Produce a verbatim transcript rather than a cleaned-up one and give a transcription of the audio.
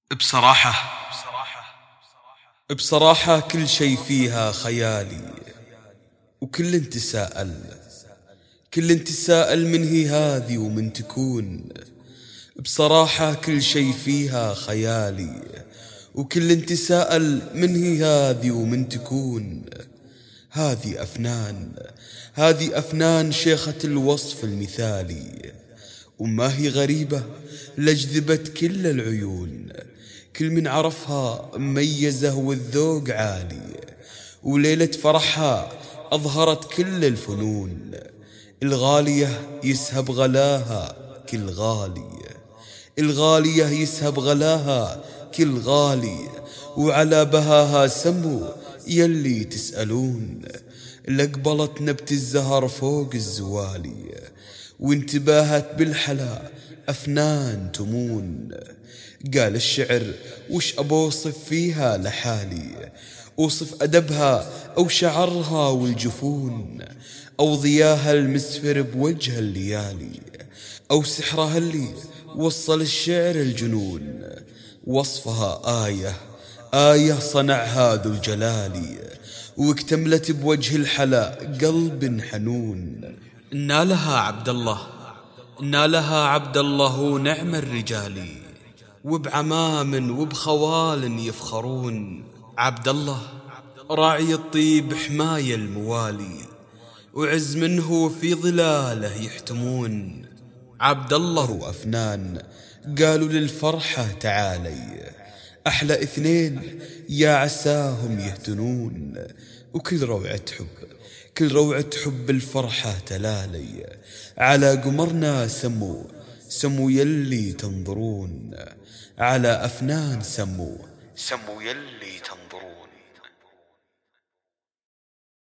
بصراحة بصراحة كل شي فيها خيالي، وكل انت سائل كل انت سائل من هي هذي ومن تكون. بصراحة كل شي فيها خيالي، وكل انت سائل من هي هذي ومن تكون. هذه أفنان هذه أفنان شيخة الوصف المثالي، وما هي غريبة لجذبت كل العيون. كل من عرفها ميزه والذوق عالي، وليلة فرحها أظهرت كل الفنون. الغالية يسهب غلاها كل غالي الغالية يسهب غلاها كل غالي، وعلى بهاها سمو يلي تسألون. لقبلت نبت الزهر فوق الزوالي، وانتباهت بالحلا أفنان تمون. قال الشعر وش أبوصف فيها لحالي، أوصف أدبها أو شعرها والجفون، أو ضياها المسفر بوجه الليالي، أو سحرها اللي وصل الشعر الجنون. وصفها آية آية صنعها ذو الجلال، واكتملت بوجه الحلا قلب حنون. نالها عبد الله نالها عبد الله ونعم الرجال، وبعمام وبخوال يفخرون. عبد الله راعي الطيب حماية الموالي، وعز منه في ظلاله يحتمون. عبد الله وأفنان قالوا للفرحة تعالي، أحلى اثنين يا عساهم يهتنون. وكل روعة حب كل روعة حب الفرحة تلالي، على قمرنا سمو سمو يلي تنظرون. على أفنان سمو سمو يلي تنظرون.